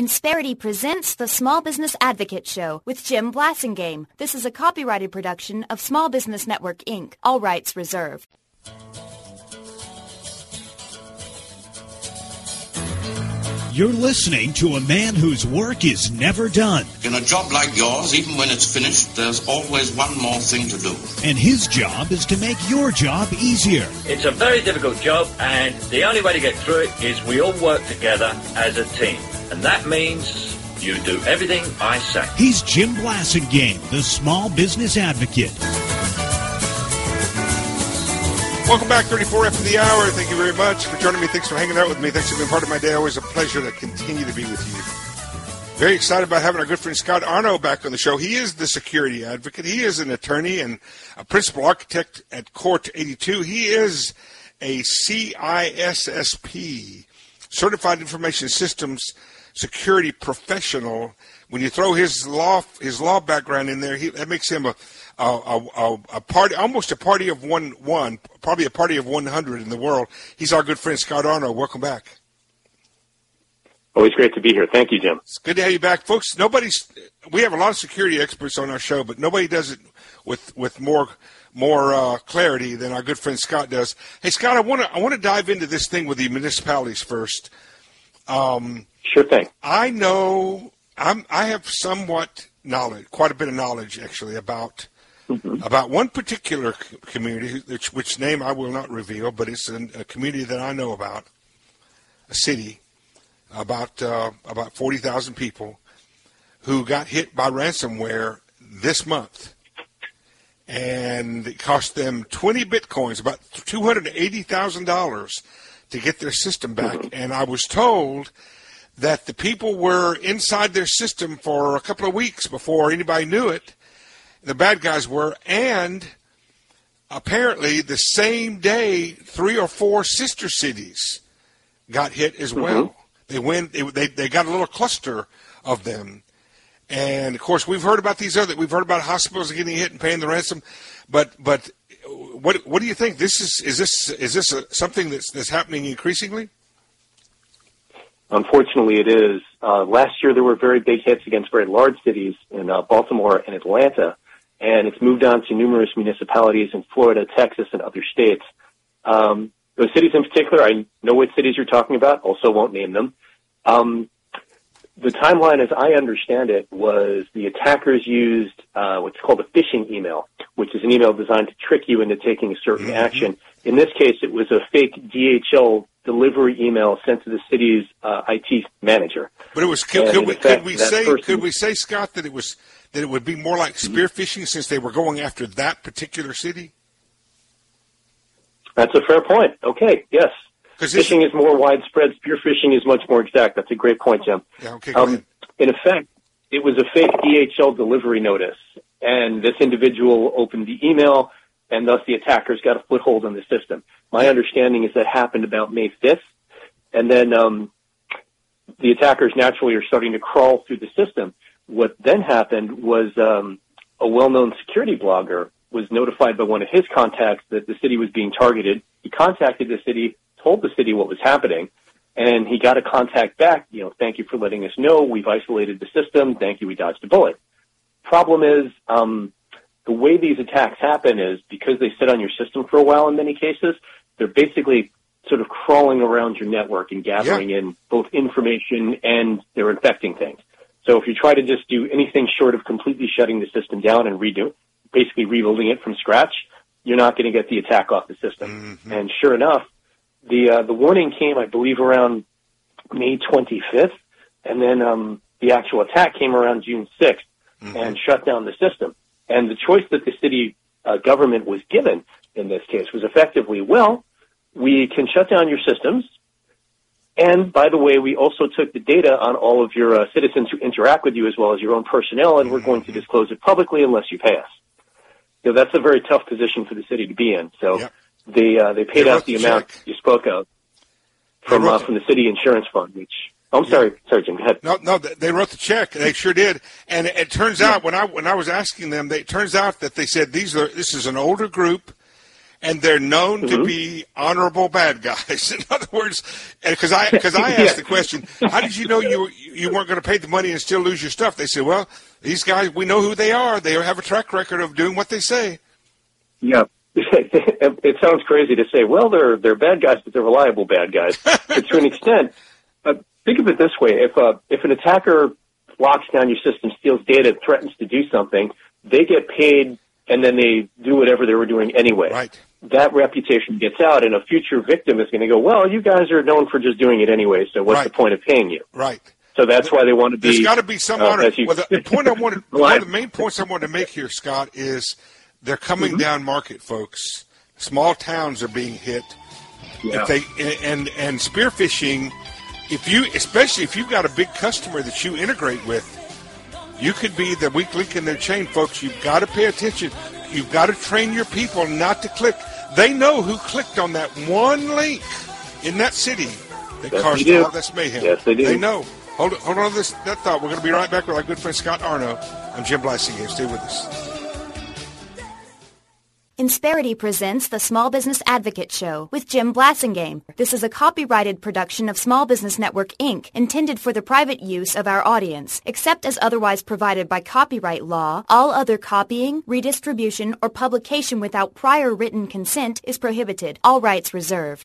Insperity presents the Small Business Advocate Show with Jim Blasingame. This is a copyrighted production of Small Business Network, Inc. All rights reserved. You're listening to a man whose work is never done. In a job like yours, even when it's finished, there's always one more thing to do. And his job is to make your job easier. It's a very difficult job, and the only way to get through it is we all work together as a team. And that means you do everything I say. He's Jim Blasingame, the Small Business Advocate. Welcome back, 34 after the hour. Thank you very much for joining me. Thanks for hanging out with me. Thanks for being part of my day. Always a pleasure to continue to be with you. Very excited about having our good friend Scott Arno back on the show. He is the security advocate. He is an attorney and a principal architect at Court 82. He is a CISSP, Certified Information Systems Security Professional. When you throw his law background in there, that makes him a party, almost a party of one, probably a party of 100 in the world. He's our good friend Scott Arno. Welcome back. Always great to be here. Thank you, Jim. It's good to have you back, folks. We have a lot of security experts on our show, but nobody does it with more clarity than our good friend Scott does. Hey, Scott, I want to dive into this thing with the municipalities first. Sure thing. I know I have somewhat knowledge, quite a bit of knowledge actually about one particular community, which name I will not reveal, but it's a community that I know about, a city, about 40,000 people who got hit by ransomware this month. And it cost them 20 Bitcoins, about $280,000 to get their system back. And I was told that the people were inside their system for a couple of weeks before anybody knew it. The bad guys were, and apparently the same day, 3 or 4 sister cities got hit as well. They got a little cluster of them, and of course we've heard about we've heard about hospitals getting hit and paying the ransom, but what do you think? Is this something that's happening increasingly? Unfortunately, it is. Last year, there were very big hits against very large cities in Baltimore and Atlanta, and it's moved on to numerous municipalities in Florida, Texas, and other states. Those cities in particular, I know what cities you're talking about, also won't name them. The timeline, as I understand it, was the attackers used what's called a phishing email, which is an email designed to trick you into taking a certain action. In this case, it was a fake DHL delivery email sent to the city's IT manager. But it was. Could we say, Scott, that it would be more like spear phishing since they were going after that particular city? That's a fair point. Okay, yes. Phishing is more widespread. Spear phishing is much more exact. That's a great point, Jim. Yeah, okay, go ahead. In effect, it was a fake DHL delivery notice, and this individual opened the email, and thus the attackers got a foothold on the system. My understanding is that happened about May 5th, and then the attackers naturally are starting to crawl through the system. What then happened was a well-known security blogger was notified by one of his contacts that the city was being targeted. He contacted the city, told the city what was happening, and he got a contact back, thank you for letting us know. We've isolated the system. Thank you. We dodged a bullet. Problem is, the way these attacks happen is because they sit on your system for a while in many cases, they're basically sort of crawling around your network and gathering in both information and they're infecting things. So if you try to just do anything short of completely shutting the system down and basically rebuilding it from scratch, you're not going to get the attack off the system. And sure enough, the warning came, I believe, around May 25th, and then the actual attack came around June 6th and shut down the system. And the choice that the city government was given in this case was effectively, well, we can shut down your systems, and by the way, we also took the data on all of your citizens who interact with you as well as your own personnel, and we're going to disclose it publicly unless you pay us. So that's a very tough position for the city to be in. So they paid out the amount you spoke of from the city insurance fund, which I'm sorry, Jim, go ahead. No, they wrote the check. They sure did. And it turns out when I was asking them, it turns out that they said this is an older group, and they're known to be honorable bad guys. In other words, because I asked the question, how did you know you weren't going to pay the money and still lose your stuff? They said, well, these guys, we know who they are. They have a track record of doing what they say. Yeah. It sounds crazy to say, well, they're bad guys, but they're reliable bad guys. But to an extent, think of it this way. If an attacker locks down your system, steals data, threatens to do something, they get paid, and then they do whatever they were doing anyway. Right. That reputation gets out, and a future victim is going to go, well, you guys are known for just doing it anyway, so what's the point of paying you? Right. So that's why they want to be... There's got to be some honor. Well, one of the main points I wanted to make here, Scott, is they're coming down market, folks. Small towns are being hit. Yeah. And spear phishing, especially if you've got a big customer that you integrate with, you could be the weak link in their chain, folks. You've got to pay attention. You've got to train your people not to click. They know who clicked on that one link in that city that caused all this mayhem. Yes, they do. They know. Hold on to that thought. We're going to be right back with our good friend Scott Arno. I'm Jim Blasingame. Stay with us. Insperity presents the Small Business Advocate Show with Jim Blasingame. This is a copyrighted production of Small Business Network, Inc., intended for the private use of our audience. Except as otherwise provided by copyright law, all other copying, redistribution, or publication without prior written consent is prohibited. All rights reserved.